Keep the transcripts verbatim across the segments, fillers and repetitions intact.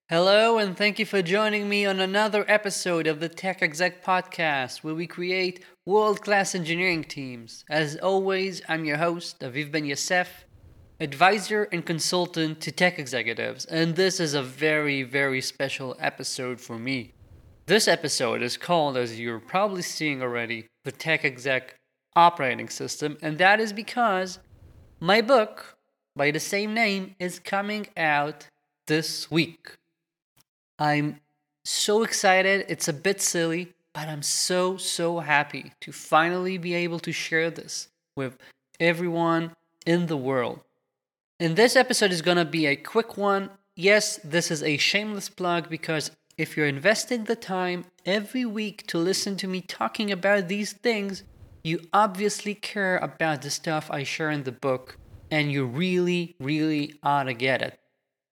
Hello, and thank you for joining me on another episode of the Tech Exec Podcast, where we create world class engineering teams. As always, I'm your host, Aviv Ben Yosef, advisor and consultant to tech executives, and this is a very, very special episode for me. This episode is called, as you're probably seeing already, the Tech Exec Operating System, and that is because my book, by the same name, is coming out this week. I'm so excited. It's a bit silly, but I'm so, so happy to finally be able to share this with everyone in the world. And this episode is going to be a quick one. Yes, this is a shameless plug because if you're investing the time every week to listen to me talking about these things, you obviously care about the stuff I share in the book, and you really, really ought to get it.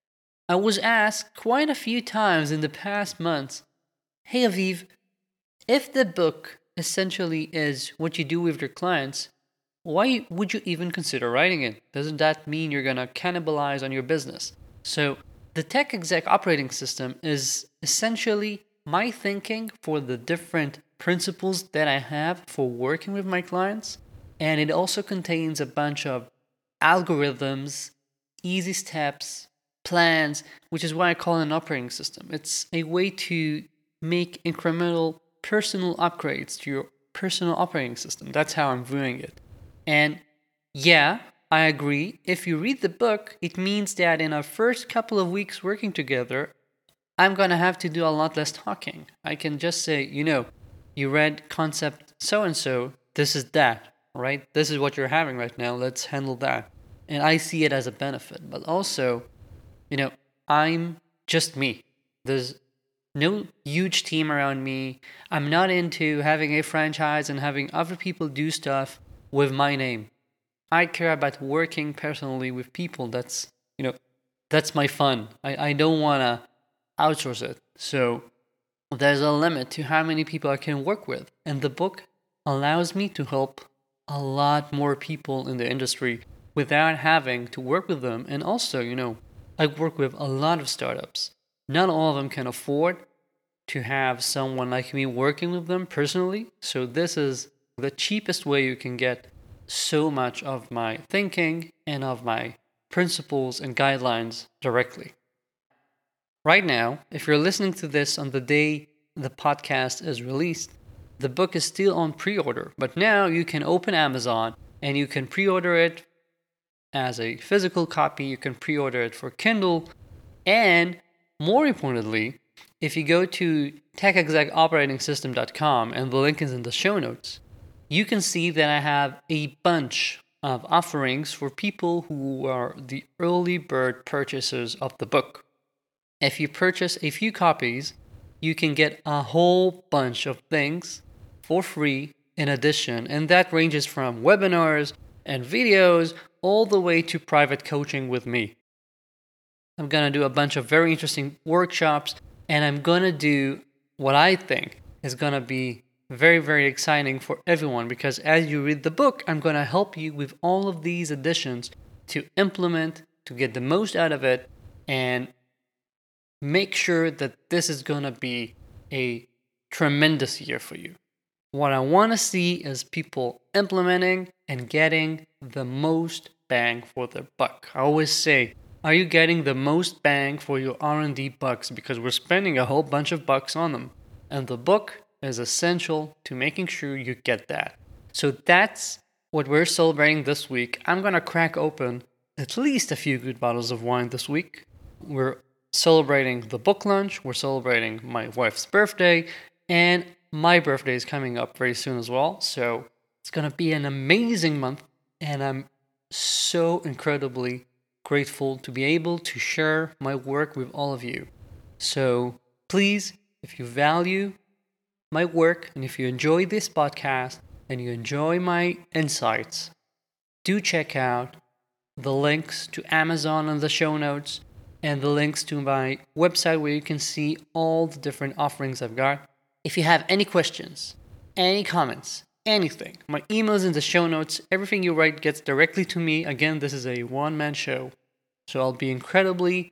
I was asked quite a few times in the past months, hey Aviv, if the book essentially is what you do with your clients, why would you even consider writing it? Doesn't that mean you're going to cannibalize on your business? So, the Tech Exec Operating System is essentially my thinking for the different principles that I have for working with my clients, and it also contains a bunch of algorithms, easy steps, plans, which is why I call it an operating system. It's a way to make incremental personal upgrades to your personal operating system. That's how I'm viewing it. And yeah, I agree. If you read the book, it means that in our first couple of weeks working together, I'm going to have to do a lot less talking. I can just say, you know, you read concept so and so, this is that, right? This is what you're having right now. Let's handle that. And I see it as a benefit. But also, you know, I'm just me. There's no huge team around me. I'm not into having a franchise and having other people do stuff with my name. I care about working personally with people. That's, you know, that's my fun. I, I don't want to outsource it. So there's a limit to how many people I can work with. And the book allows me to help a lot more people in the industry without having to work with them. And also, you know, I work with a lot of startups. Not all of them can afford to have someone like me working with them personally. So this is the cheapest way you can get so much of my thinking and of my principles and guidelines directly. Right now, if you're listening to this on the day the podcast is released, the book is still on pre-order, but now you can open Amazon and you can pre-order it as a physical copy. You can pre-order it for Kindle, and more importantly, if you go to tech exec operating system dot com, and the link is in the show notes, you can see that I have a bunch of offerings for people who are the early bird purchasers of the book. If you purchase a few copies, you can get a whole bunch of things for free in addition, and that ranges from webinars and videos all the way to private coaching with me. I'm going to do a bunch of very interesting workshops, and I'm going to do what I think is going to be very, very exciting for everyone, because as you read the book, I'm going to help you with all of these additions to implement, to get the most out of it, and make sure that this is going to be a tremendous year for you. What I want to see is people implementing and getting the most bang for their buck. I always say, are you getting the most bang for your R and D bucks? Because we're spending a whole bunch of bucks on them. And the book is essential to making sure you get that. So that's what we're celebrating this week. I'm going to crack open at least a few good bottles of wine this week. We're celebrating the book launch. We're celebrating my wife's birthday. And my birthday is coming up very soon as well. So it's going to be an amazing month. And I'm so incredibly grateful to be able to share my work with all of you. So please, if you value my work and if you enjoy this podcast and you enjoy my insights, do check out the links to Amazon in the show notes and the links to my website where you can see all the different offerings I've got. If you have any questions, any comments, anything, my email is in the show notes. Everything you write gets directly to me. Again, this is a one-man show, so I'll be incredibly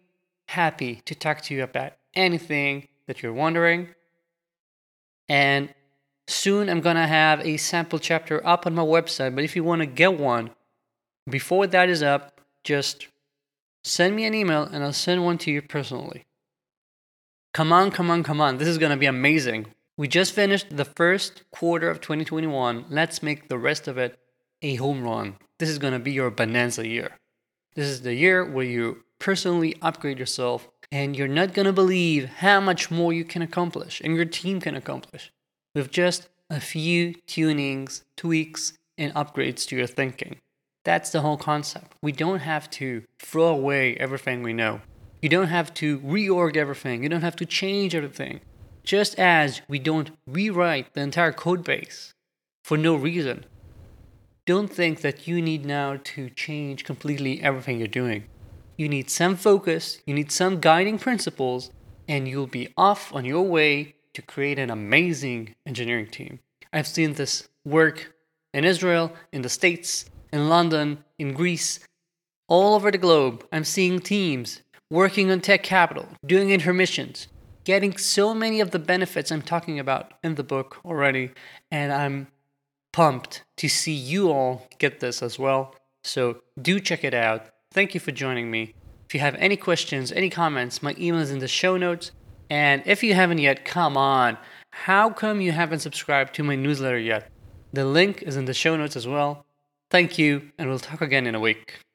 happy to talk to you about anything that you're wondering. And soon I'm gonna have a sample chapter up on my website, but if you want to get one before that is up, just send me an email and I'll send one to you personally. Come on, come on, come on. This is gonna be amazing. We just finished the first quarter of twenty twenty-one. Let's make the rest of it a home run. This is gonna be your bonanza year. This is the year where you personally upgrade yourself and you're not gonna believe how much more you can accomplish and your team can accomplish with just a few tunings, tweaks, and upgrades to your thinking. That's the whole concept. We don't have to throw away everything we know. You don't have to reorg everything. You don't have to change everything. Just as we don't rewrite the entire code base for no reason. Don't think that you need now to change completely everything you're doing. You need some focus, you need some guiding principles, and you'll be off on your way to create an amazing engineering team. I've seen this work in Israel, in the States, in London, in Greece, all over the globe. I'm seeing teams working on tech capital, doing intermissions, getting so many of the benefits I'm talking about in the book already, and I'm pumped to see you all get this as well. So do check it out. Thank you for joining me. If you have any questions, any comments, my email is in the show notes. And if you haven't yet, come on. How come you haven't subscribed to my newsletter yet? The link is in the show notes as well. Thank you, and we'll talk again in a week.